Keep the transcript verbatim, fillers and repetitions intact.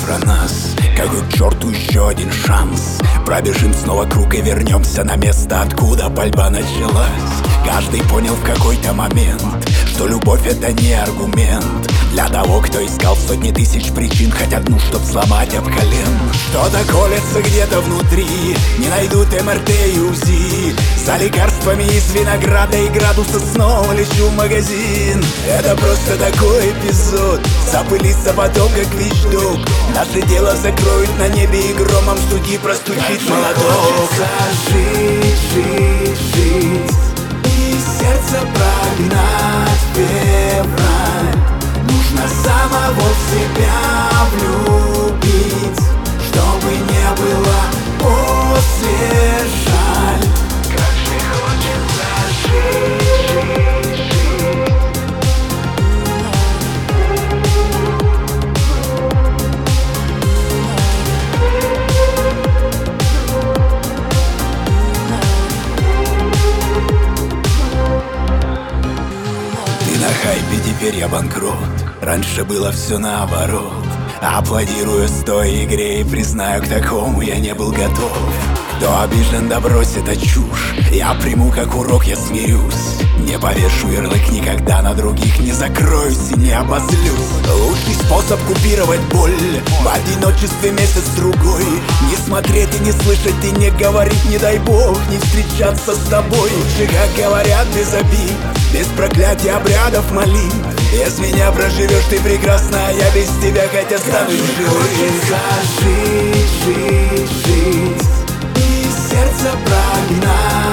про нас. Какой к черту еще один шанс? Пробежим снова круг и вернемся на место, откуда пальба началась. Каждый понял в какой-то момент, что любовь это не аргумент. Для того, кто искал сотни тысяч причин, хоть одну, чтоб сломать об колен. Что-то колется где-то внутри, не найдут эм эр тэ и УЗИ. За лекарствами из винограда и градуса снова лечу в магазин. Это просто такой эпизод, запылится потом как вещдок. Наше дело закроют на небе и громом стуки простучит молоток. Жить, жить, жить и сердце прогнать февраль. Нужно самого в себя влюбить, чтобы не было после жаль. Как же хочется жить, жить, жить. Ты на хайпе, теперь я банкрот. Раньше было все наоборот. Аплодирую стоя игре и признаю, к такому я не был готов. Кто обижен, да брось, это чушь. Я приму как урок, я смирюсь. Не повешу ярлык никогда на других, не закроюсь и не обозлюсь. Лучший способ купировать боль в одиночестве месяц-другой. Не смотреть и не слышать и не говорить, не дай бог, не встречаться с тобой. Лучше, как говорят, без обид, без проклятия, обрядов, молитв. Без меня проживешь ты прекрасно, а я без тебя хоть останусь живым. Хочется жить, жить, жить и сердце прогнать